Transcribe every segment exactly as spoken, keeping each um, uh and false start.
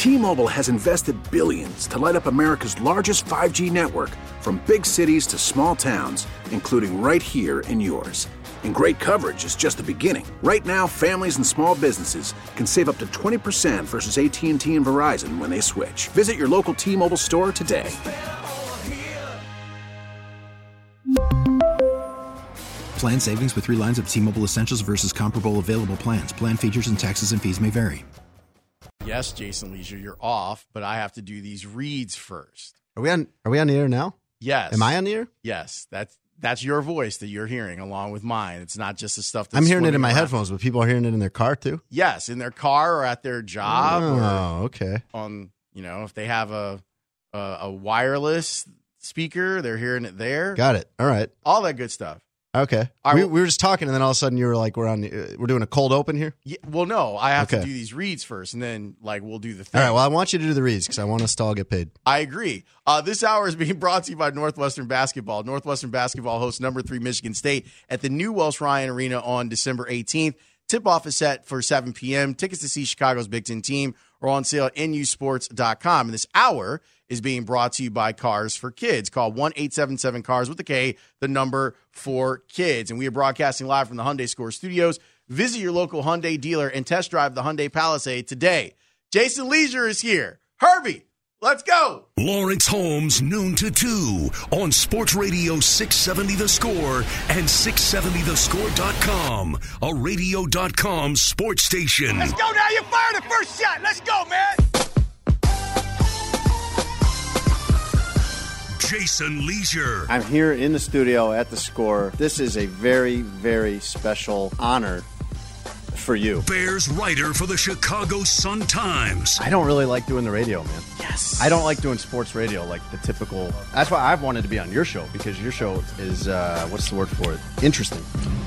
T-Mobile has invested billions to light up America's largest five G network, from big cities to small towns, including right here in yours. And great coverage is just the beginning. Right now, families and small businesses can save up to twenty percent versus A T and T and Verizon when they switch. Visit your local T-Mobile store today. Plan savings with three lines of T-Mobile Essentials versus comparable available plans. Plan features and taxes and fees may vary. Yes, Jason Leisure, you're off, but I have to do these reads first. Are we on? Are we on the air now? Yes. Am I on the air? Yes. That's that's your voice that you're hearing along with mine. It's not just the stuff that's I'm hearing it in my around. headphones, but people are hearing it in their car too? Yes, in their car or at their job. Oh, or okay. On, you know, if they have a, a a wireless speaker, they're hearing it there. Got it. All right. All that good stuff. Okay. All right, we, well- we were just talking, and then all of a sudden you were like, "We're on. The, uh, we're doing a cold open here." Yeah, well, no, I have Okay. to do these reads first, and then like we'll do the thing. All right. Well, I want you to do the reads because I want us to all get paid. I agree. Uh, this hour is being brought to you by Northwestern Basketball. Northwestern Basketball hosts number three Michigan State at the new Welsh Ryan Arena on December eighteenth. Tip-off is set for seven p.m. Tickets to see Chicago's Big Ten team are on sale at N U sports dot com. And this hour is being brought to you by Cars for Kids. Call one eight seven seven cars with a K, the number for kids. And we are broadcasting live from the Hyundai Score Studios. Visit your local Hyundai dealer and test drive the Hyundai Palisade today. Jason Leisure is here. Herbie, let's go. Lawrence Holmes, noon to two on Sports Radio six seventy The Score and six seventy the score dot com, a radio dot com sports station. Let's go now. You fired the first shot. Let's go, man. Jason Leisure. I'm here in the studio at the Score. This is a very, very special honor for you. Bears writer for the Chicago Sun-Times. I don't really like doing the radio, man. Yes. I don't like doing sports radio like the typical. That's why I've wanted to be on your show, because your show is, uh, what's the word for it? Interesting.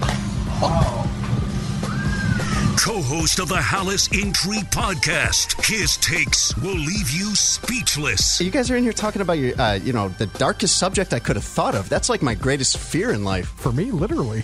Co-host of the Hallis Intrigue podcast. His takes will leave you speechless. You guys are in here talking about your, uh, you know, the darkest subject I could have thought of. That's like my greatest fear in life. For me, literally.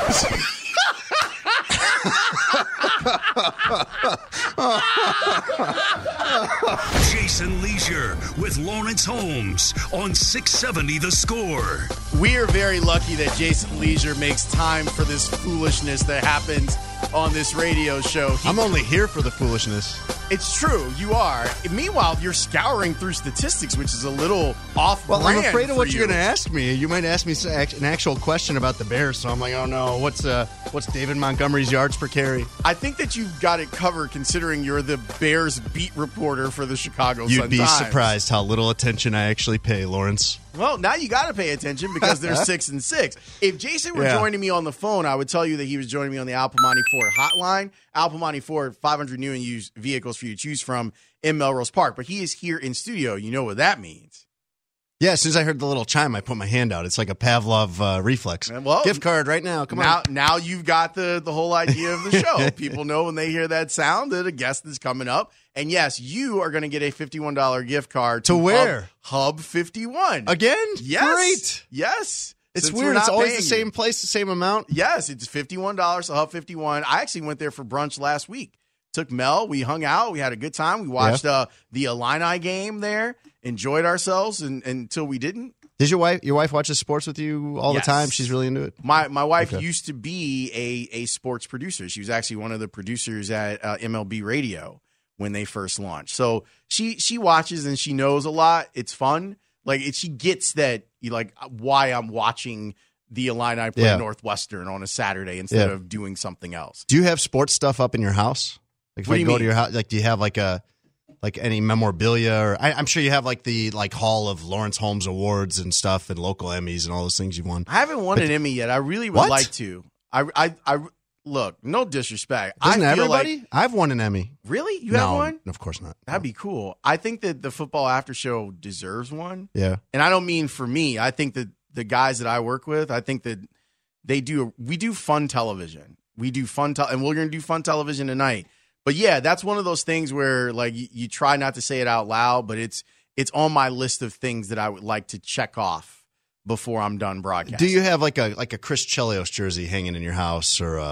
Jason Leisure with Lawrence Holmes on six seventy The Score. We are very lucky that Jason Leisure makes time for this foolishness that happens on this radio show. He, I'm only here for the foolishness. it's true, you are. Meanwhile, you're scouring through statistics, which is a little off Well, brand I'm afraid of for what you. you're going to ask me. You might ask me an actual question about the Bears, so I'm like, oh no, what's uh, what's David Montgomery's yards per carry? I think that you've got it covered, considering you're the Bears beat reporter for the Chicago You'd Sun be Times. surprised how little attention I actually pay, Lawrence. Well, now you got to pay attention because they're six and six. If Jason were Yeah. joining me on the phone, I would tell you that he was joining me on the Al Piemonte Ford hotline. Al Piemonte Ford, five hundred new and used vehicles for you to choose from in Melrose Park. But he is here in studio. You know what that means. Yeah, as soon as I heard the little chime, I put my hand out. It's like a Pavlov uh, reflex. Well, Gift card right now. Come now, on. now you've got the, the whole idea of the show. People know when they hear that sound that a guest is coming up. And yes, you are going to get a fifty-one dollars gift card to, To where? Hub, Hub fifty-one. Again? Yes. Great. Yes. It's Since we're weird. It's not always paying the you. same place, the same amount. Yes, it's fifty-one dollars to Hub fifty-one. I actually went there for brunch last week. Took Mel. We hung out. We had a good time. We watched Yeah. uh, the Illini game there. Enjoyed ourselves and, until we didn't. Did your wife your wife watches sports with you all Yes. the time? She's really into it. My my wife Okay. used to be a, a sports producer. She was actually one of the producers at uh, M L B Radio when they first launched. So she she watches and she knows a lot. It's fun. Like it, she gets that you like why I'm watching the Illini play Yeah. Northwestern on a Saturday instead Yeah. of doing something else. Do you have sports stuff up in your house? Like if What I do you go mean? to your house, like do you have like a like any memorabilia or I, I'm sure you have like the like Hall of Lawrence Holmes awards and stuff and local Emmys and all those things you've won. I haven't won But- an Emmy yet. I really would What? like to. I I I look. No disrespect. Doesn't I feel everybody? like I've won an Emmy. really you no, have one. Of course not. That'd be cool. I think that the Football After Show deserves one. Yeah. And I don't mean for me. I think that the guys that I work with, I think that they do, we do fun television. We do fun, te- and we're going to do fun television tonight. But yeah, that's one of those things where like you, you try not to say it out loud, but it's, it's on my list of things that I would like to check off before I'm done broadcasting. Do you have like a like a Chris Chelios jersey hanging in your house or uh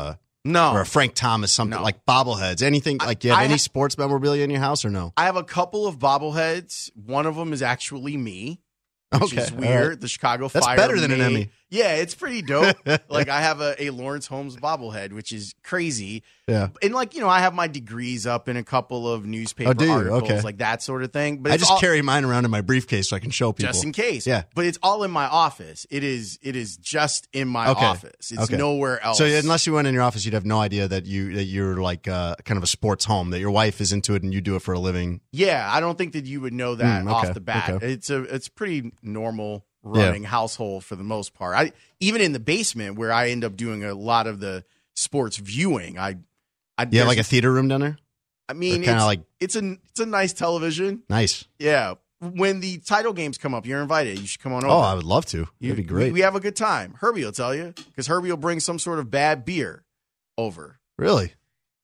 No. Or a Frank Thomas, something No. like bobbleheads, anything like. Do you have I any ha- sports memorabilia in your house or no? I have a couple of bobbleheads. One of them is actually me, which Okay, is all weird. right. The Chicago That's Fire. better than an made- Emmy. Yeah, it's pretty dope. Like I have a, a Lawrence Holmes bobblehead, which is crazy. Yeah. And like, you know, I have my degrees up in a couple of newspaper Oh, do you? articles, Okay. like that sort of thing. But I it's just all, carry mine around in my briefcase so I can show people. just in case. Yeah. But it's all in my office. It is it is just in my Okay. office. It's Okay. nowhere else. So unless you went in your office, you'd have no idea that you that you're like uh, kind of a sports home, that your wife is into it and you do it for a living. Yeah, I don't think that you would know that Mm, okay, off the bat. okay. It's a it's pretty normal running household for the most part. I even in the basement where I end up doing a lot of the sports viewing. I, I You have like a there's- theater room down there? I mean, kinda it's, like- it's a it's a nice television. Nice. Yeah, when the title games come up, you're invited. You should come on over. Oh, I would love to. You- That'd be great. We, we have a good time. Herbie will tell you because Herbie will bring some sort of bad beer over Really?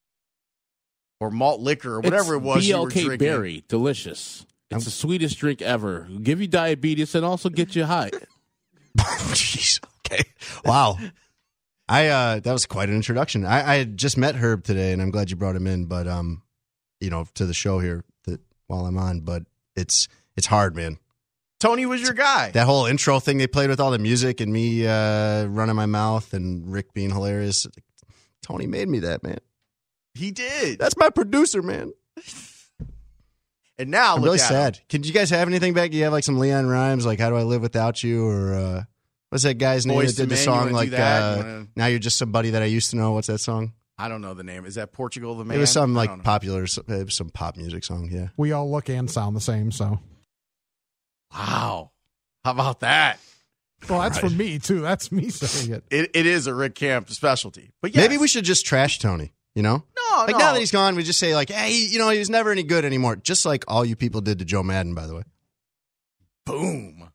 or malt liquor or whatever It's it was B L K you were drinking. Berry, delicious. It's the sweetest drink ever. Give you diabetes and also get you high. Jeez. Okay. Wow. I uh that was quite an introduction. I, I had just met Herb today, and I'm glad you brought him in. But um, you know, to the show here that while I'm on, but it's it's hard, man. Tony was your guy. That whole intro thing they played with all the music and me uh, running my mouth and Rick being hilarious. Tony made me that, man. He did. That's my producer, man. And now I'm look really at sad. him. Can you guys have anything back? Do you have like some Leon Rhymes, like "How Do I Live Without You," or uh, what's that guy's name Boys that to did the Men, you song wanna do like that? uh, You wanna- "Now You're Just Somebody That I Used to Know"? What's that song? I don't know the name. Is that Portugal the Man? It was some I like don't know. popular, it was some pop music song. Yeah. We all look and sound the same, so. Wow. How about that? Well, that's from me, too. That's me saying it. It, it is a Rick Camp specialty. But yes. Maybe we should just trash Tony. You know, No, like no. now that he's gone, we just say like, "Hey, you know, he was never any good anymore." Just like all you people did to Joe Madden, by the way. Boom.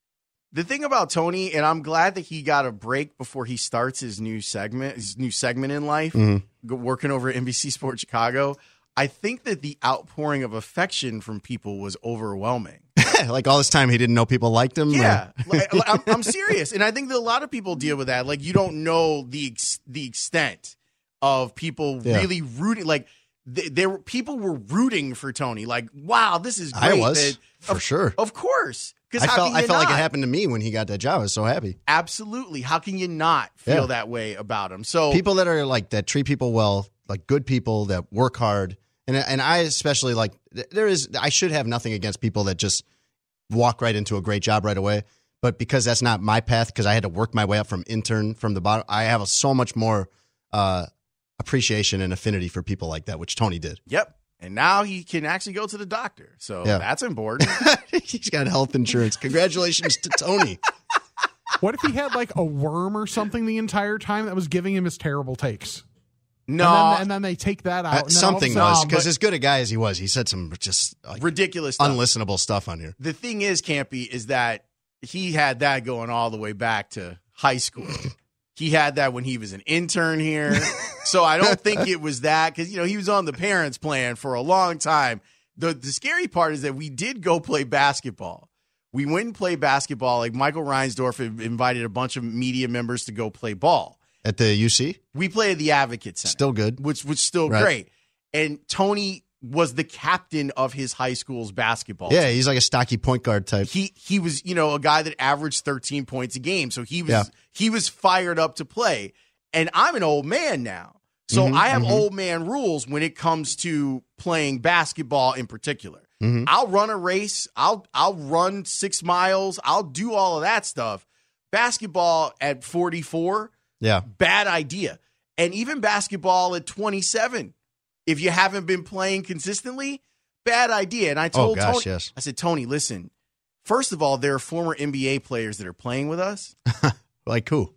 The thing about Tony, and I'm glad that he got a break before he starts his new segment, his new segment in life, Mm-hmm. go- working over at N B C Sports Chicago. I think that the outpouring of affection from people was overwhelming. Like all this time, he didn't know people liked him. or- Yeah, like, like, I'm, I'm serious, and I think that a lot of people deal with that. Like you don't know the ex- the extent of people Yeah. really rooting. Like th- there, were people were rooting for Tony. Like, wow, this is great. I was that- for of, sure. of course. I Because how felt can I you felt like it not? happened to me when he got that job. I was so happy. Absolutely. How can you not feel Yeah. that way about him? So People that are like that treat people well, like good people that work hard, and and I especially like there is I should have nothing against people that just walk right into a great job right away, but because that's not my path, because I had to work my way up from intern from the bottom, I have a, so much more uh, appreciation and affinity for people like that, which Tony did. Yep. And now he can actually go to the doctor. So Yeah. that's important. He's got health insurance. Congratulations to Tony. What if he had like a worm or something the entire time that was giving him his terrible takes? No. And then, and then they take that out. Uh, and then all of a something sudden- was No, because but- as good a guy as he was, he said some just like ridiculous stuff. unlistenable stuff on here. The thing is, Campy, is that he had that going all the way back to high school. He had that when he was an intern here. So I don't think it was that because, you know, he was on the parents' plan for a long time. The, the scary part is that we did go play basketball. We went and played basketball. Like Michael Reinsdorf invited a bunch of media members to go play ball. At the U C? We played at the Advocate Center. Still good. Which was still Right. great. And Tony was the captain of his high school's basketball Yeah, team. he's like a stocky point guard type. He he was, you know, a guy that averaged thirteen points a game. So he was Yeah. he was fired up to play. And I'm an old man now. So Mhm, I have mhm. old man rules when it comes to playing basketball in particular. Mhm. I'll run a race, I'll I'll run six miles, I'll do all of that stuff. Basketball at forty-four, Yeah. bad idea. And even basketball at twenty-seven, if you haven't been playing consistently, bad idea. And I told Oh, gosh, Tony, yes. I said, Tony, listen, first of all, there are former N B A players that are playing with us. Like who?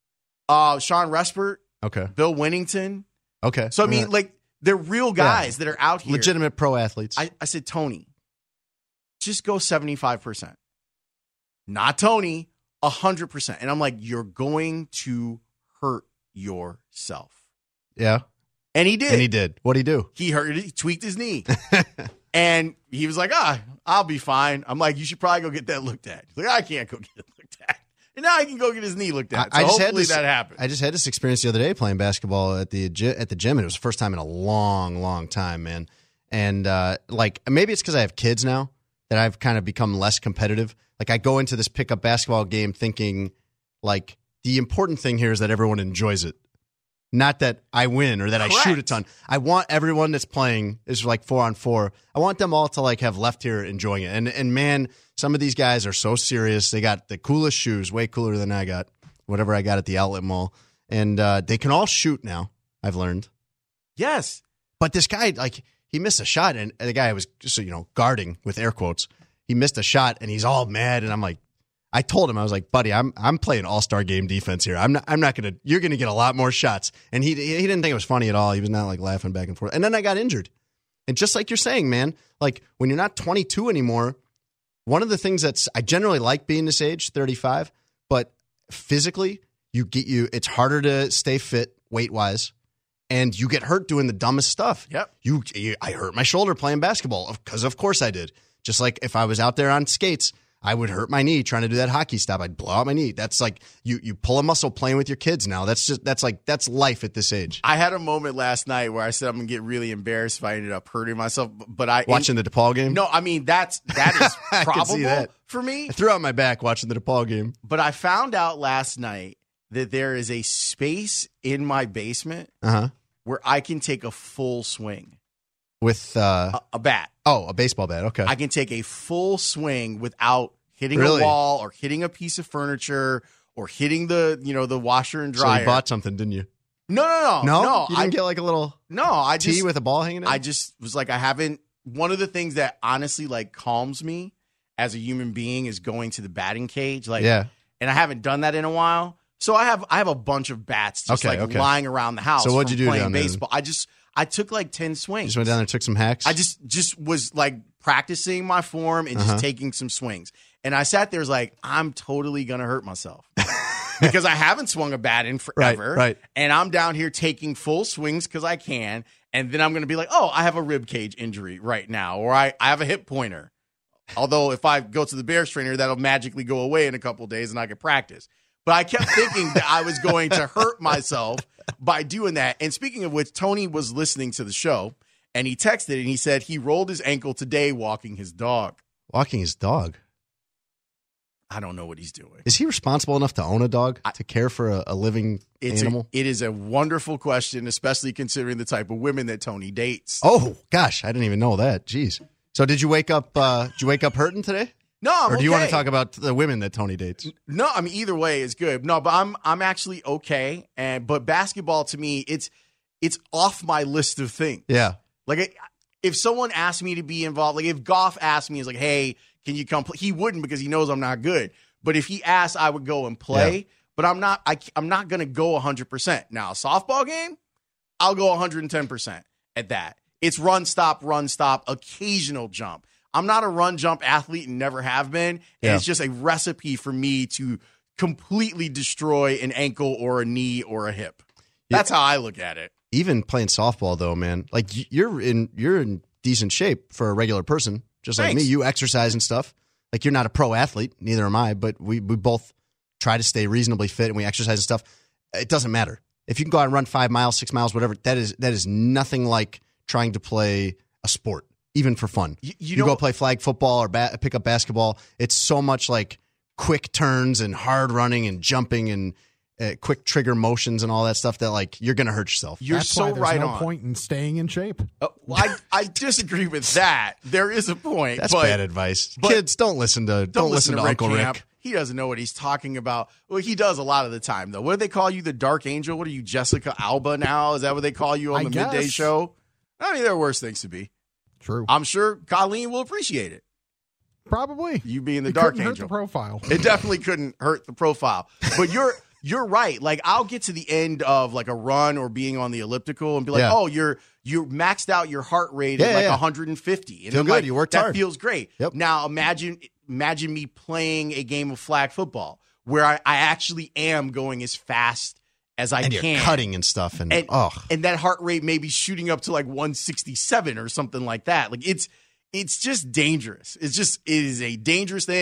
Uh, Sean Respert, Okay. Bill Winnington. Okay. So, I mean, Yeah. like, they're real guys that are out here. legitimate pro athletes. I, I said, Tony, just go seventy-five percent. Not Tony, one hundred percent. And I'm like, you're going to hurt yourself. yeah. And he did. And he did. What'd he do? He hurt it. He tweaked his knee. And he was like, ah, I'll be fine. I'm like, you should probably go get that looked at. He's like, I can't go get it looked at. And now he can go get his knee looked at. So I just had hopefully this, that happens. I just had this experience the other day playing basketball at the gy- at the gym, and it was the first time in a long, long time, man. And uh, like maybe it's because I have kids now that I've kind of become less competitive. Like I go into this pickup basketball game thinking like the important thing here is that everyone enjoys it. Not that I win or that Correct. I shoot a ton. I want everyone that's playing is like four on four. I want them all to like have left here enjoying it. And and man, some of these guys are so serious. They got the coolest shoes, way cooler than I got, whatever I got at the outlet mall. And uh, they can all shoot now, I've learned. Yes. But this guy, like, he missed a shot, and the guy was just, you know, guarding with air quotes. He missed a shot, and he's all mad, and I'm like, I told him, I was like, buddy, I'm I'm playing all-star game defense here. I'm not I'm not gonna you're gonna get a lot more shots. And he he didn't think it was funny at all. He was not like laughing back and forth. And then I got injured. And just like you're saying, man, like when you're not twenty-two anymore, one of the things that's I generally like being this age, thirty-five, but physically you get you it's harder to stay fit weight-wise. And you get hurt doing the dumbest stuff. Yep. You, you I hurt my shoulder playing basketball because of course I did. Just like if I was out there on skates, I would hurt my knee trying to do that hockey stop. I'd blow out my knee. That's like you you pull a muscle playing with your kids now. That's just that's like that's life at this age. I had a moment last night where I said I'm gonna get really embarrassed if I ended up hurting myself. But I watching the DePaul game. No, I mean that's that is I probable can see that. for me. I threw out my back watching the DePaul game. But I found out last night that there is a space in my basement uh-huh. where I can take a full swing with uh, a, a bat. Oh, a baseball bat. Okay, I can take a full swing without hitting really? a wall or hitting a piece of furniture or hitting the, you know, the washer and dryer. So you bought something, didn't you? No, no, no. No? no You didn't I, get like a little no, I tee just, with a ball hanging out? I just was like, I haven't, one of the things that honestly like calms me as a human being is going to the batting cage. Like, yeah. And I haven't done that in a while. So I have, I have a bunch of bats just okay, like okay. lying around the house. So what'd you do playing down there? baseball. I just, I took like ten swings. You just went down there and took some hacks? I just, just was like practicing my form and just uh-huh. taking some swings. And I sat there was like, I'm totally going to hurt myself because I haven't swung a bat in forever. Right, right. And I'm down here taking full swings because I can. And then I'm going to be like, oh, I have a rib cage injury right now, or I, I have a hip pointer. Although if I go to the Bears trainer, that'll magically go away in a couple of days and I can practice. But I kept thinking that I was going to hurt myself by doing that. And speaking of which, Tony was listening to the show and he texted and he said he rolled his ankle today walking his dog. Walking his dog? I don't know what he's doing. Is he responsible enough to own a dog, I, to care for a, a living it's animal? A, it is a wonderful question, especially considering the type of women that Tony dates. Oh, gosh. I didn't even know that. Jeez. So did you wake up uh, Did you wake up hurting today? No, I'm Or do okay. you want to talk about the women that Tony dates? No, I mean either way is good. No, but I'm I'm actually okay. And but basketball to me, it's it's off my list of things. Yeah. Like if someone asked me to be involved, like if Goff asked me, he's like, "Hey, can you come play?" He wouldn't because he knows I'm not good. But if he asked, I would go and play. Yeah. But I'm not. I, I'm not going to go one hundred percent. Now, a softball game, I'll go one hundred ten percent at that. It's run, stop, run, stop, occasional jump. I'm not a run, jump athlete and never have been. And yeah. it's just a recipe for me to completely destroy an ankle or a knee or a hip. That's yeah. how I look at it. Even playing softball, though, man, like you're in you're in decent shape for a regular person, just Thanks. like me. You exercise and stuff. Like you're not a pro athlete, neither am I, but we, we both try to stay reasonably fit and we exercise and stuff. It doesn't matter. If you can go out and run five miles, six miles, whatever, that is that is nothing like trying to play a sport, even for fun. You, you, you know, go play flag football or ba- pick up basketball. It's so much like quick turns and hard running and jumping and uh, quick trigger motions and all that stuff that like you're going to hurt yourself. You're That's so why there's right no on. point in staying in shape. Uh, well, I, I disagree with that. There is a point. That's but, bad advice. but Kids, don't listen to don't, don't listen, listen to, to Rick Uncle Camp. Rick. He doesn't know what he's talking about. Well, he does a lot of the time, though. What do they call you, the Dark Angel? What are you, Jessica Alba now? Is that what they call you on I the guess. midday show? I mean, there are worse things to be. True. I'm sure Colleen will appreciate it. Probably. You being the it Dark couldn't Angel. hurt the profile. It definitely couldn't hurt the profile. But you're you're right. Like I'll get to the end of like a run or being on the elliptical and be like, Yeah. oh, you're you maxed out your heart rate Yeah, at like yeah. one hundred fifty. And Feel I'm good. like, You worked that hard. feels great. Yep. Now imagine imagine me playing a game of flag football where I, I actually am going as fast as I And can. you're cutting and stuff. And, And, oh, and that heart rate may be shooting up to like one sixty-seven or something like that. Like it's it's just dangerous. It's just it is a dangerous thing.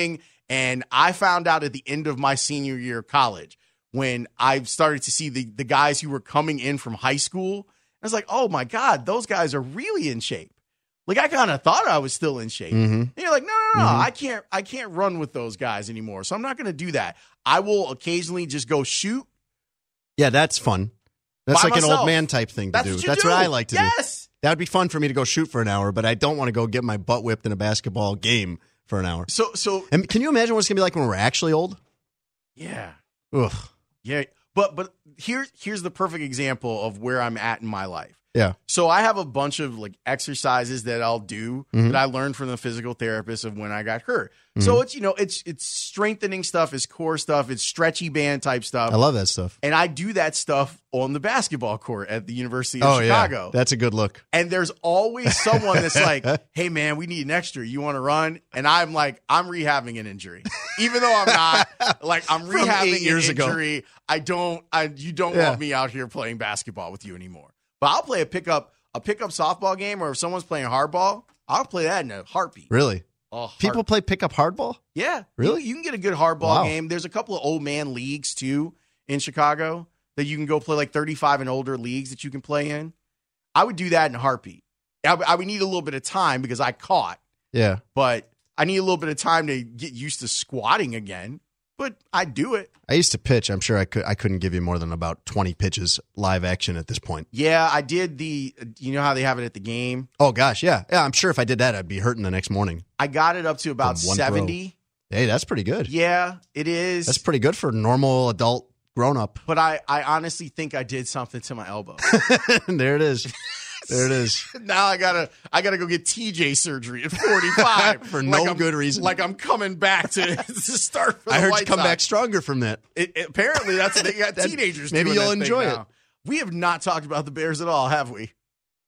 And I found out at the end of my senior year of college when I started to see the, the guys who were coming in from high school. I was like, oh, my God, those guys are really in shape. Like, I kind of thought I was still in shape. Mm-hmm. And you're like, no, no, no, Mm-hmm. I can't I can't run with those guys anymore. So I'm not going to do that. I will occasionally just go shoot. Yeah, that's fun. That's By like an myself. old man type thing to That's do. what you That's do. what I like to do. Yes. That would be fun for me to go shoot for an hour, but I don't want to go get my butt whipped in a basketball game for an hour. So, so And can you imagine what it's going to be like when we're actually old? yeah. Ugh. Yeah. But but here, here's the perfect example of where I'm at in my life. Yeah. So I have a bunch of like exercises that I'll do Mhm. that I learned from the physical therapist of when I got hurt. Mm-hmm. So it's, you know, it's it's strengthening stuff, it's core stuff, it's stretchy band type stuff. I love that stuff. And I do that stuff on the basketball court at the University of Oh, Chicago. yeah. That's a good look. And there's always someone that's like, hey, man, we need an extra. You want to run? And I'm like, I'm rehabbing an injury. Even though I'm not, like, I'm From rehabbing eight years an ago. injury. I don't, I, you don't Yeah. want me out here playing basketball with you anymore. But I'll play a pickup, a pickup softball game, or if someone's playing hardball, I'll play that in a heartbeat. Really? Oh, People heart- play pickup hardball? yeah. Really? You, you can get a good hardball Wow. game. There's a couple of old man leagues, too, in Chicago that you can go play, like thirty-five and older leagues that you can play in. I would do that in a heartbeat. I, I would need a little bit of time because I caught, Yeah. but I need a little bit of time to get used to squatting again. But I do it. I used to pitch. I'm sure I could. I couldn't give you more than about twenty pitches live action at this point. Yeah, I did the, you know how they have it at the game? Oh gosh, yeah, yeah. I'm sure if I did that, I'd be hurting the next morning. I got it up to about From one throw. seventy. Hey, that's pretty good. Yeah, it is. That's pretty good for a normal adult grown up. But I, I honestly think I did something to my elbow. There it is. There it is. Now I gotta I gotta go get T J surgery at forty-five For no I'm- good reason. Like I'm coming back to, to start. For the I heard White you come Sox. back stronger from that. It, it- apparently, that's what they got That- teenagers. maybe doing you'll that thing enjoy now. it. We have not talked about the Bears at all, have we?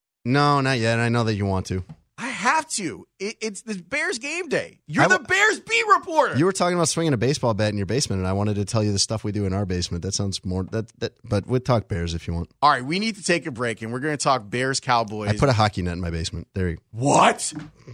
No, not yet. I know that you want to. I have to. It, it's the Bears game day. You're I the w- Bears beat reporter. You were talking about swinging a baseball bat in your basement, and I wanted to tell you the stuff we do in our basement. That sounds more that. that but we'll talk Bears if you want. all right, we need to take a break, and we're going to talk Bears Cowboys. I put a hockey net in my basement. There you go. what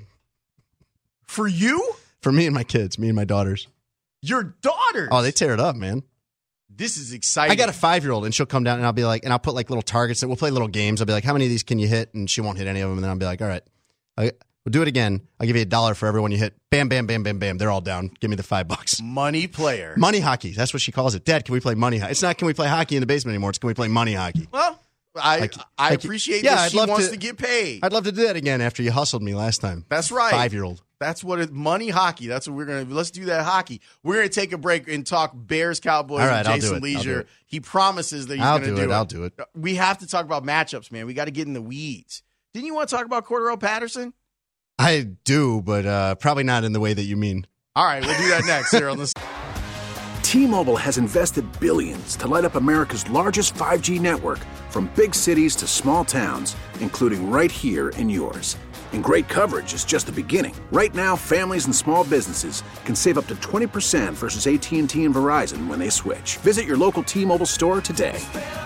for you? For me and my kids, me and my daughters. Your daughters? Oh, they tear it up, man. This is exciting. I got a five year old, and she'll come down, and I'll be like, and I'll put like little targets. We'll play little games. I'll be like, how many of these can you hit? And she won't hit any of them. And then I'll be like, all right, I, we'll do it again. I'll give you a dollar for everyone you hit. Bam, bam, bam, bam, bam. They're all down. Give me the five bucks. money player. Money hockey. That's what she calls it. Dad, can we play money hockey? It's not can we play hockey in the basement anymore. It's can we play money hockey? Well, I Like- I like- appreciate yeah, that I'd she love wants to- to get paid. I'd love to do that again after you hustled me last time. That's right. Five year old. That's what it money hockey. That's what we're gonna let's do that hockey. We're gonna take a break and talk Bears Cowboys All right, with I'll do Jason it. I'll do Leisure. it. He promises that he's I'll gonna do do it. it. I'll do it. We have to talk about matchups, man. We got to get in the weeds. Didn't you want to talk about Cordero Patterson? I do, but uh, probably not in the way that you mean. All right, we'll do that next here on this. T-Mobile has invested billions to light up America's largest five G network, from big cities to small towns, including right here in yours. And great coverage is just the beginning. Right now, families and small businesses can save up to twenty percent versus A T and T and Verizon when they switch. Visit your local T-Mobile store today.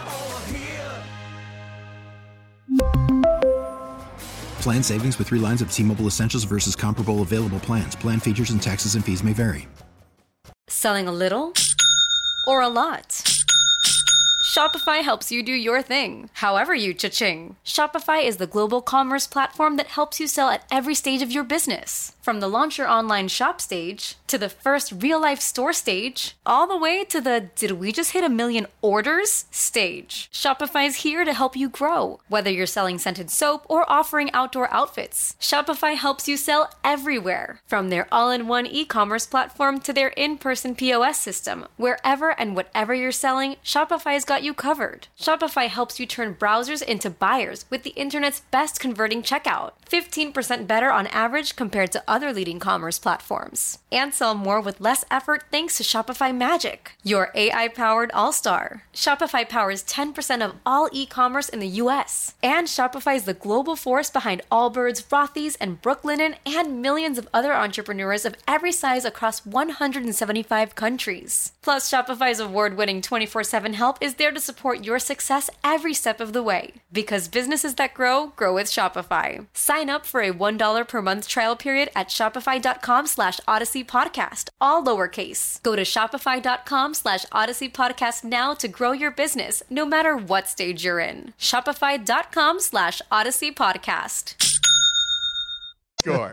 Plan savings with three lines of T-Mobile Essentials versus comparable available plans. Plan features and taxes and fees may vary. Selling a little or a lot? Shopify helps you do your thing, however you cha-ching. Shopify is the global commerce platform that helps you sell at every stage of your business. From the launch your online shop stage, to the first real-life store stage, all the way to the did we just hit a million orders stage. Shopify's here to help you grow. Whether you're selling scented soap or offering outdoor outfits, Shopify helps you sell everywhere. From their all-in-one e-commerce platform to their in-person P O S system, wherever and whatever you're selling, Shopify's got you covered. Shopify helps you turn browsers into buyers with the internet's best converting checkout. fifteen percent better on average compared to other leading commerce platforms. And sell more with less effort thanks to Shopify Magic, your A I-powered all-star. Shopify powers ten percent of all e-commerce in the U S. And Shopify is the global force behind Allbirds, Rothy's, and Brooklinen, and millions of other entrepreneurs of every size across one hundred seventy-five countries. Plus, Shopify's award-winning twenty-four seven help is there to support your success every step of the way. Because businesses that grow, grow with Shopify. Sign up for a one dollar per month trial period at at shopify.com slash Odyssey Podcast, all lowercase. Go to shopify.com slash Odyssey Podcast now to grow your business, no matter what stage you're in. Shopify.com slash Odyssey Podcast. Sure.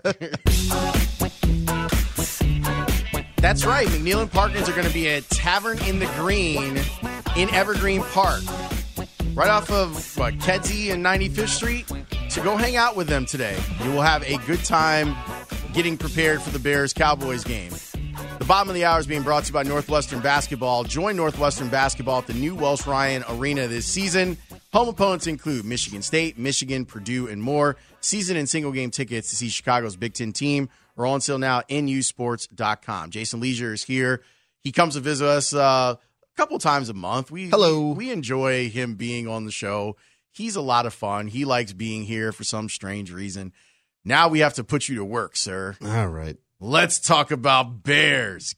That's right. McNeil and Parkins are going to be at Tavern in the Green in Evergreen Park, right off of what, Kedzie and ninety-fifth Street. So go hang out with them today. You will have a good time getting prepared for the Bears-Cowboys game. The bottom of the hour is being brought to you by Northwestern Basketball. Join Northwestern Basketball at the new Welsh Ryan Arena this season. Home opponents include Michigan State, Michigan, Purdue, and more. Season and single-game tickets to see Chicago's Big Ten team are on sale now at N U sports dot com. Jason Leisure is here. He comes to visit us uh, a couple times a month. We, Hello. We, we enjoy him being on the show. He's a lot of fun. He likes being here for some strange reason. Now we have to put you to work, sir. All right. Let's talk about Bears,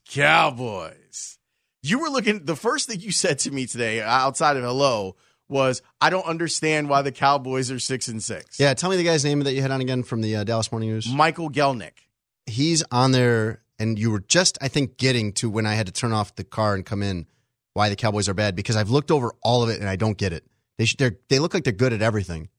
Cowboys. You were looking, the first thing you said to me today outside of hello was, I don't understand why the Cowboys are six and six. Yeah, tell me the guy's name that you had on again from the uh, Dallas Morning News. Michael Gelnick. He's on there, and you were just, I think, getting to when I had to turn off the car and come in, why the Cowboys are bad, because I've looked over all of it, and I don't get it. They should, they're, they look like they're good at everything.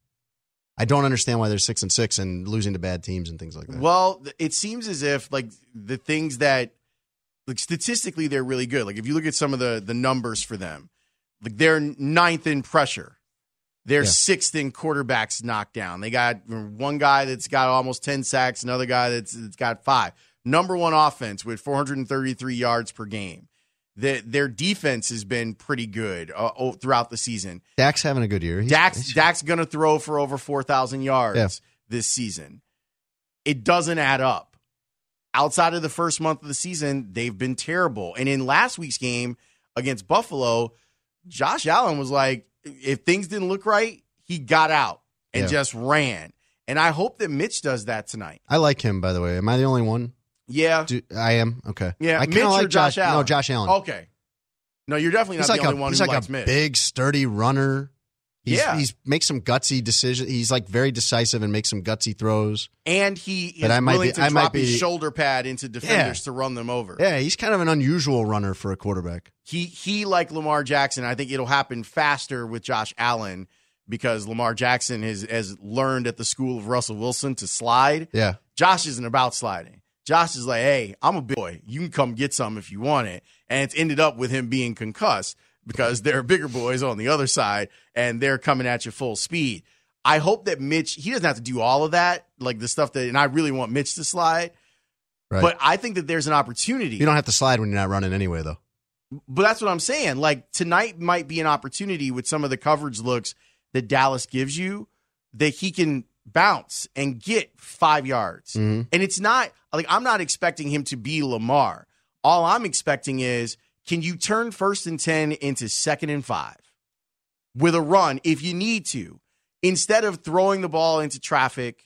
I don't understand why they're six and six and losing to bad teams and things like that. Well, it seems as if like the things that, like statistically, they're really good. Like if you look at some of the the numbers for them, like they're ninth in pressure, they're yeah. sixth in quarterbacks knocked down. They got one guy that's got almost ten sacks, another guy that's, that's got five. Number one offense with four hundred thirty-three yards per game. The, their defense has been pretty good uh, throughout the season. Dak's having a good year. He's, Dak's, he's, Dak's going to throw for over four thousand yards yeah. this season. It doesn't add up. Outside of the first month of the season, they've been terrible. And in last week's game against Buffalo, Josh Allen was like, if things didn't look right, he got out and yeah. just ran. And I hope that Mitch does that tonight. I like him, by the way. Am I the only one? Yeah. Do, I am? Okay. Yeah, I Mitch kind of or like Josh Josh Allen? No, Josh Allen. Okay. No, you're definitely not he's the like only a, one he's who like likes a Mitch. big, sturdy runner. He's, yeah. He's makes some gutsy decisions. He's like very decisive and makes some gutsy throws. And he is but I might willing be, to I drop might be, his shoulder pad into defenders yeah. to run them over. Yeah, he's kind of an unusual runner for a quarterback. He, he like Lamar Jackson, I think it'll happen faster with Josh Allen because Lamar Jackson has, has learned at the school of Russell Wilson to slide. Yeah. Josh isn't about sliding. Josh is like, hey, I'm a big boy. You can come get some if you want it. And it's ended up with him being concussed because there are bigger boys on the other side, and they're coming at you full speed. I hope that Mitch, he doesn't have to do all of that, like the stuff that, and I really want Mitch to slide. Right. But I think that there's an opportunity. You don't have to slide when you're not running anyway, though. But that's what I'm saying. Like, tonight might be an opportunity with some of the coverage looks that Dallas gives you that he can bounce and get five yards. Mm-hmm. And it's not, like, I'm not expecting him to be Lamar. All I'm expecting is, can you turn first and ten into second and five with a run if you need to, instead of throwing the ball into traffic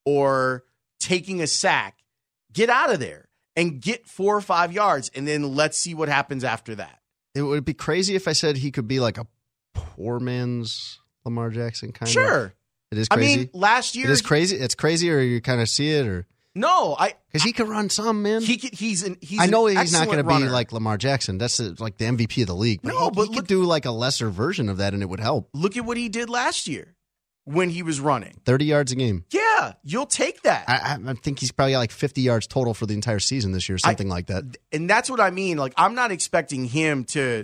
or taking a sack? Get out of there and get four or five yards, and then let's see what happens after that. It would be crazy if I said he could be like a poor man's Lamar Jackson kind sure. of. Sure. It is crazy. I mean, last year. It is crazy. It's crazy, or you kind of see it, or. No, I. Because he can run some, man. He could, he's an, he's I know an he's not going to be runner. like Lamar Jackson. That's a, like the M V P of the league. But no, he, but he look, could do like a lesser version of that, and it would help. Look at what he did last year when he was running. thirty yards a game. Yeah, you'll take that. I, I think he's probably got like fifty yards total for the entire season this year, something I, like that. And that's what I mean. Like, I'm not expecting him to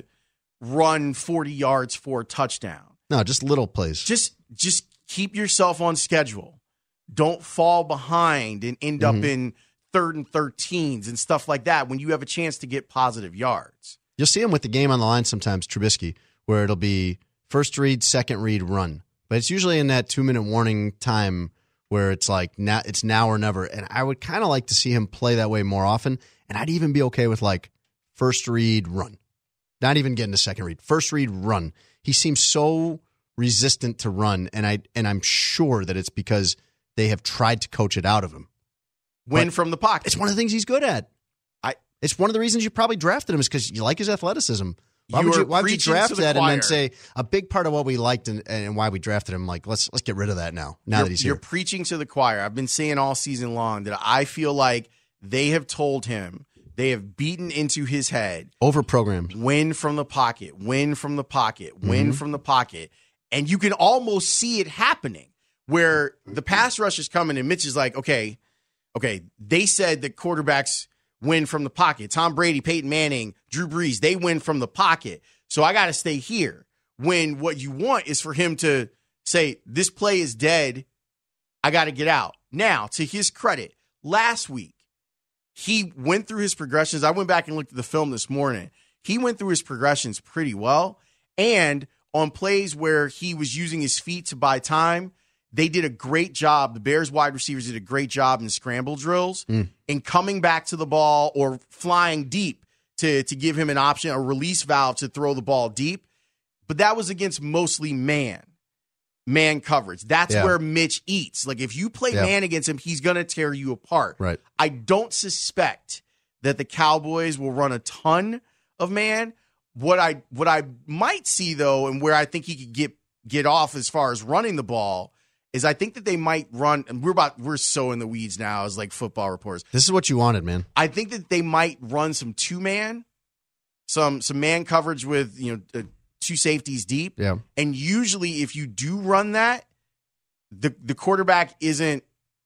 run forty yards for a touchdown. No, just little plays. Just, just keep yourself on schedule. Don't fall behind and end Mm-hmm. up in third and thirteens and stuff like that when you have a chance to get positive yards. You'll see him with the game on the line sometimes, Trubisky, where it'll be first read, second read, run. But it's usually in that two-minute warning time where it's like now, it's now or never. And I would kind of like to see him play that way more often. And I'd even be okay with like first read, run. Not even getting to second read. First read, run. He seems so resistant to run, and I and I'm sure that it's because they have tried to coach it out of him. Win But from the pocket. It's one of the things he's good at. I. It's one of the reasons you probably drafted him is because you like his athleticism. Why You would are you, why would you preaching draft to the that and choir. then say a big part of what we liked and, and why we drafted him? Like, let's let's get rid of that now. Now you're, that he's you're here, preaching to the choir. I've been saying all season long that I feel like they have told him, they have beaten into his head, overprogrammed. Win from the pocket, win from the pocket, win Mm-hmm. from the pocket, and you can almost see it happening where the pass rush is coming and Mitch is like, okay, okay, they said that quarterbacks win from the pocket. Tom Brady, Peyton Manning, Drew Brees, they win from the pocket. So I got to stay here. When what you want is for him to say, this play is dead, I got to get out. Now, to his credit, last week, he went through his progressions. I went back and looked at the film this morning. He went through his progressions pretty well. And on plays where he was using his feet to buy time, they did a great job. The Bears wide receivers did a great job in scramble drills Mm. in coming back to the ball or flying deep to, to give him an option, a release valve to throw the ball deep. But that was against mostly man, man coverage. That's Yeah. where Mitch eats. Like if you play Yeah. man against him, he's going to tear you apart. Right. I don't suspect that the Cowboys will run a ton of man. What I what I might see though, and where I think he could get get off as far as running the ball, is I think that they might run. And we're about we're so in the weeds now as like football reporters. This is what you wanted, man. I think that they might run some two man, some some man coverage with you know uh, two safeties deep. Yeah. And usually, if you do run that, the the quarterback isn't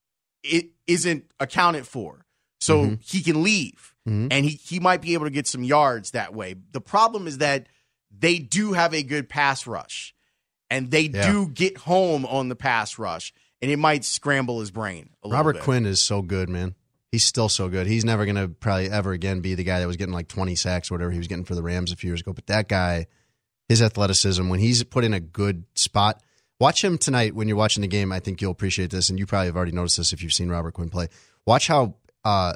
it isn't accounted for, so Mhm. he can leave. Mhm. And he, he might be able to get some yards that way. The problem is that they do have a good pass rush, and they Yeah. do get home on the pass rush, and it might scramble his brain a little Robert bit. Quinn is so good, man. He's still so good. He's never going to probably ever again be the guy that was getting like twenty sacks or whatever he was getting for the Rams a few years ago. But that guy, his athleticism, when he's put in a good spot, watch him tonight when you're watching the game. I think you'll appreciate this, and you probably have already noticed this if you've seen Robert Quinn play. Watch how uh,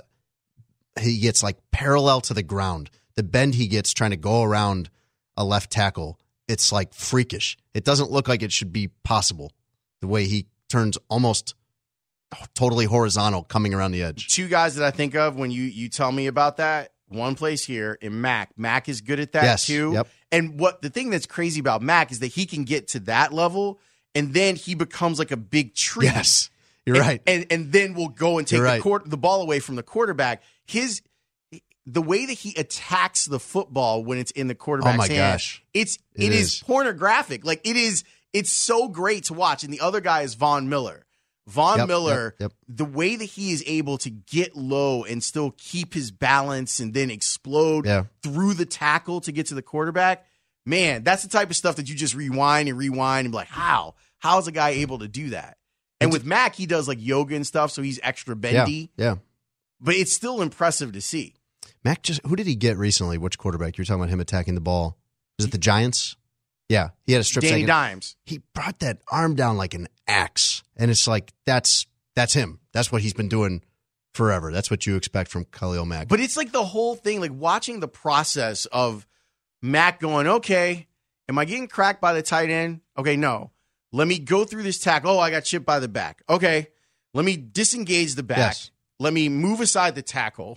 he gets like parallel to the ground. The bend he gets trying to go around a left tackle, it's like freakish. It doesn't look like it should be possible. The way he turns almost totally horizontal coming around the edge. Two guys that I think of when you you tell me about that. One place here in Mac. Mac is good at that Yes, too. yep. And what the thing that's crazy about Mac is that he can get to that level, and then he becomes like a big tree. Yes, you're and, right. And and then we'll go and take You're the right. court, the ball away from the quarterback. His the way that he attacks the football when it's in the quarterback's Oh my hand, gosh. it's It it is. is. pornographic. Like it is. It's so great to watch. And the other guy is Von Miller. Von Yep, Miller, yep, yep. the way that he is able to get low and still keep his balance and then explode Yeah. through the tackle to get to the quarterback, man, that's the type of stuff that you just rewind and rewind and be like, how? How is a guy able to do that? And with Mac, he does like yoga and stuff, so he's extra bendy, Yeah, yeah. but it's still impressive to see. Mac just who did he get recently? Which quarterback? You're talking about him attacking the ball. Was it the Giants? Yeah. He had a strip Danny second. Dimes. He brought that arm down like an axe. And it's like that's that's him. That's what he's been doing forever. That's what you expect from Khalil Mack. But it's like the whole thing, like watching the process of Mac going, okay, am I getting cracked by the tight end? Okay, no. Let me go through this tackle. Oh, I got chipped by the back. Okay, let me disengage the back. Yes. Let me move aside the tackle.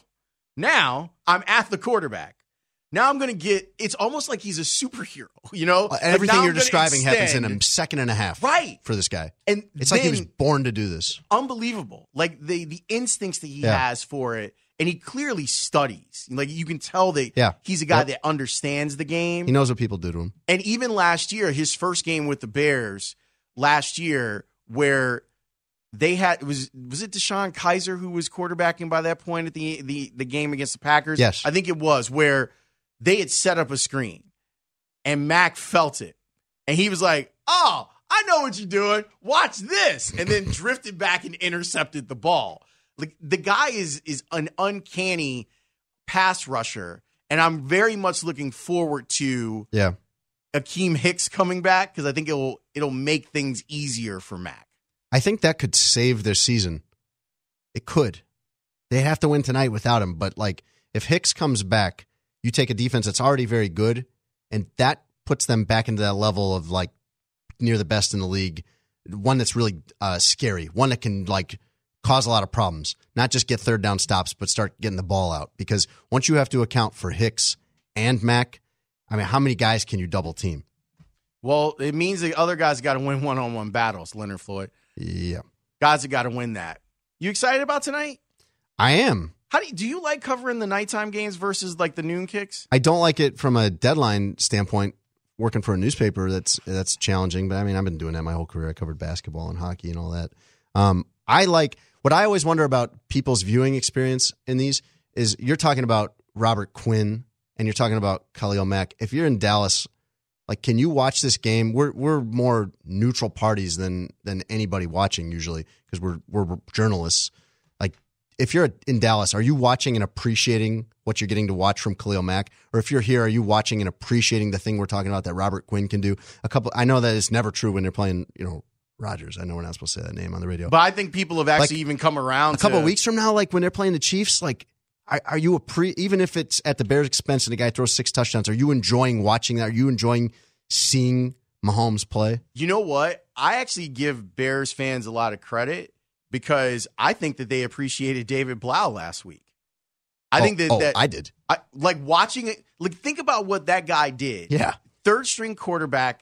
Now I'm at the quarterback. Now I'm going to get, it's almost like he's a superhero, you know? Like, Everything now you're I'm gonna describing happens in extend. a second and a half. Right. For this guy. And it's like he was then- born to do this. Unbelievable. Like the the instincts that he Yeah. has for it, and he clearly studies. Like you can tell that Yeah. he's a guy Yep. that understands the game. He knows what people do to him. And even last year, his first game with the Bears last year, where they had was was it Deshaun Kaiser who was quarterbacking by that point at the the the game against the Packers? Yes. I think it was, where they had set up a screen, and Mac felt it, and he was like, "Oh, I know what you're doing. Watch this," and then drifted back and intercepted the ball. Like the guy is is an uncanny pass rusher, and I'm very much looking forward to Yeah. Akeem Hicks coming back because I think it'll it'll make things easier for Mac. I think that could save their season. It could. They have to win tonight without him, but like if Hicks comes back, you take a defense that's already very good, and that puts them back into that level of like near the best in the league, one that's really uh, scary, one that can like cause a lot of problems, not just get third down stops, but start getting the ball out. Because once you have to account for Hicks and Mac, I mean, how many guys can you double team? Well, it means the other guys got to win one-on-one battles, Leonard Floyd. Yeah. Guys have got to win that. You excited about tonight? I am. How do you, do you like covering the nighttime games versus like the noon kicks? I don't like it from a deadline standpoint. Working for a newspaper, that's that's challenging. But I mean, I've been doing that my whole career. I covered basketball and hockey and all that. Um, I like what I always wonder about people's viewing experience in these is you're talking about Robert Quinn and you're talking about Khalil Mack. If you're in Dallas, like, can you watch this game? We're we're more neutral parties than than anybody watching usually because we're we're journalists. Like, if you're in Dallas, are you watching and appreciating what you're getting to watch from Khalil Mack? Or if you're here, are you watching and appreciating the thing we're talking about that Robert Quinn can do? A couple. I know that it's never true when they're playing, you know, Rodgers. I know we're not supposed to say that name on the radio. But I think people have actually Like, even come around. A couple to, of weeks from now, like when they're playing the Chiefs, like, are, are you a pre? Even if it's at the Bears' expense and the guy throws six touchdowns, are you enjoying watching that? Are you enjoying seeing Mahomes play? You know what? I actually give Bears fans a lot of credit because I think that they appreciated David Blau last week. I oh, think that, oh, that I did. I, like watching it. Like, think about what that guy did. Yeah. Third string quarterback,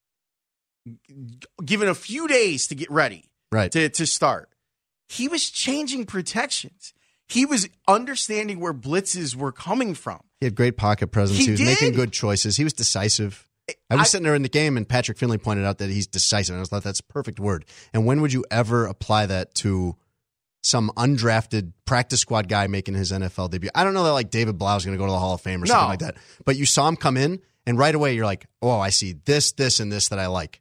given a few days to get ready, right, to, to start. He was changing protections. He was understanding where blitzes were coming from. He had great pocket presence. He He, was did. making good choices. He was decisive. I was I- sitting there in the game, and Patrick Finley pointed out that he's decisive. And I thought that's a perfect word. And when would you ever apply that to some undrafted practice squad guy making his N F L debut? I don't know that like David Blau is going to go to the Hall of Fame or something No. like that. But you saw him come in, and right away you're like, oh, I see this, this, and this that I like.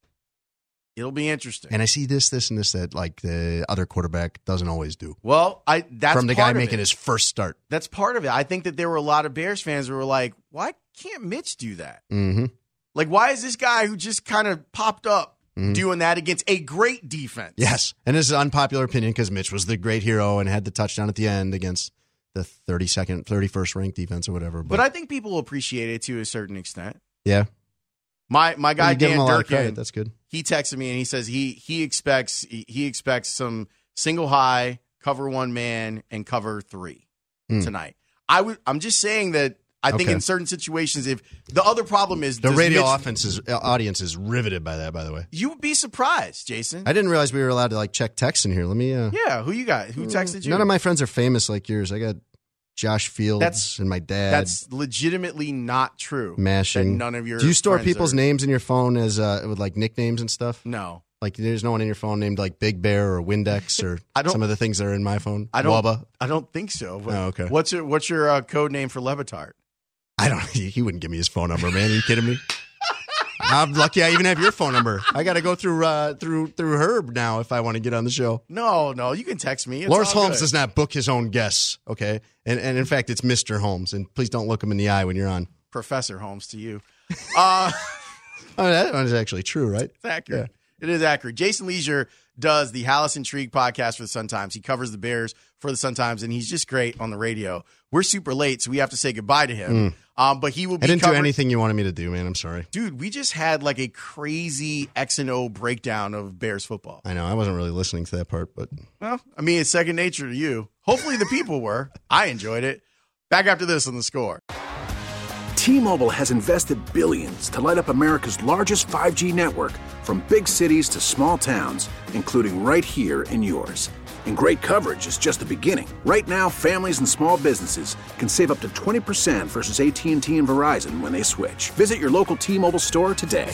It'll be interesting. And I see this, this, and this that like the other quarterback doesn't always do. Well, I that's From the part guy of making it. his first start. That's part of it. I think that there were a lot of Bears fans who were like, why can't Mitch do that? Mm-hmm. Like, why is this guy who just kind of popped up Mhm. doing that against a great defense? Yes. And this is an unpopular opinion because Mitch was the great hero and had the touchdown at the end against the thirty-second, thirty-first ranked defense or whatever. But I think people appreciate it to a certain extent. yeah. My my guy You give Dan him a lot of Durkin, credit. That's good. he texted me and he says he he expects he, he expects some single high, cover one man, and cover three Hmm. tonight. I would I'm just saying that I think Okay. in certain situations, if the other problem is The does radio Mitch- offense is, uh, audience is riveted by that, by the way. you would be surprised, Jason. I didn't realize we were allowed to like check texts in here. Let me. Uh, yeah, who you got? Who texted you? None of my friends are famous like yours. I got Josh Fields That's- and my dad. That's legitimately not true. mashing. That none of your Do you store friends people's are- names in your phone as uh, with like nicknames and stuff? No. Like there's no one in your phone named like Big Bear or Windex or I don't- some of the things that are in my phone. I don't. Wubba. I don't think so. But Oh, okay. What's your What's your uh, code name for Levitard? I don't. He wouldn't give me his phone number, man. Are you kidding me? I'm lucky I even have your phone number. I got to go through uh, through through Herb now if I want to get on the show. No, no. You can text me. It's Lawrence all Holmes good. does not book his own guests, okay? And and in fact, it's Mister Holmes. And please don't look him in the eye when you're on. Professor Holmes to you. Uh, Oh, that one is actually true, right? it's accurate. It is accurate. Jason Leisure does the Hallis Intrigue podcast for the Sun-Times. He covers the Bears for the Sun-Times, and he's just great on the radio. We're super late, so we have to say goodbye to him. Um, but he will be I didn't covered- do anything you wanted me to do, man. I'm sorry. Dude, we just had like a crazy X and O breakdown of Bears football. I know I wasn't really listening to that part, but Well, I mean, it's second nature to you. Hopefully the people were. I enjoyed it. Back after this on The Score. T-Mobile has invested billions to light up America's largest five G network, from big cities to small towns, including right here in yours. And great coverage is just the beginning. Right now, families and small businesses can save up to twenty percent versus A T and T and Verizon when they switch. Visit your local T-Mobile store today.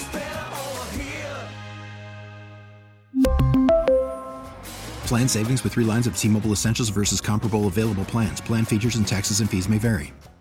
Plan savings with three lines of T-Mobile Essentials versus comparable available plans. Plan features and taxes and fees may vary.